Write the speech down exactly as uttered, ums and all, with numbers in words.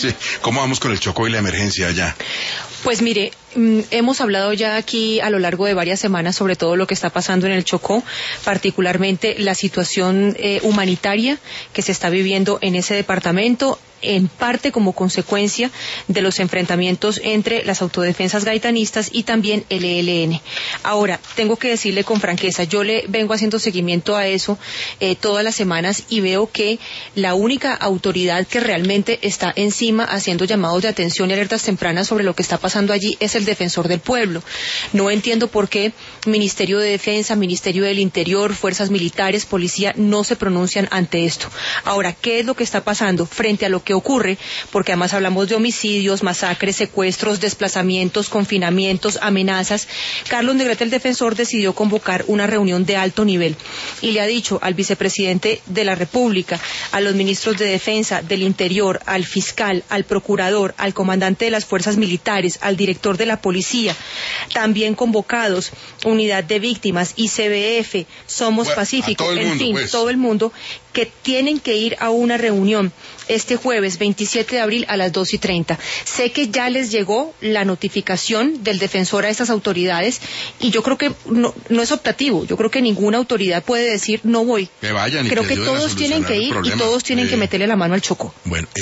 Sí. ¿Cómo vamos con el Chocó y la emergencia allá? Pues mire, hemos hablado ya aquí a lo largo de varias semanas sobre todo lo que está pasando en el Chocó, particularmente la situación eh, humanitaria que se está viviendo en ese departamento, en parte como consecuencia de los enfrentamientos entre las autodefensas gaitanistas y también el E L N. Ahora, tengo que decirle con franqueza, yo le vengo haciendo seguimiento a eso eh, todas las semanas y veo que la única autoridad que realmente está encima haciendo llamados de atención y alertas tempranas sobre lo que está pasando allí es el Defensor del Pueblo. No entiendo por qué Ministerio de Defensa, Ministerio del Interior, Fuerzas Militares, Policía no se pronuncian ante esto. Ahora, ¿qué es lo que está pasando frente a lo que ocurre? Porque además hablamos de homicidios, masacres, secuestros, desplazamientos, confinamientos, amenazas. Carlos Negrete, el defensor, decidió convocar una reunión de alto nivel y le ha dicho al vicepresidente de la República, a los ministros de Defensa, del Interior, al fiscal, al procurador, al comandante de las Fuerzas Militares, al director de la Policía, también convocados, Unidad de Víctimas, I C B F, Somos Bueno, Pacífico, en mundo, fin, pues. todo el mundo, que tienen que ir a una reunión este jueves veintisiete de abril a las dos y treinta. Sé que ya les llegó la notificación del defensor a estas autoridades y yo creo que no, no es optativo. Yo creo que ninguna autoridad puede decir no voy. Que vayan y creo que que ayuden a todos tienen solucionar que el ir problema. y todos tienen Eh, que meterle la mano al Chocó. Bueno.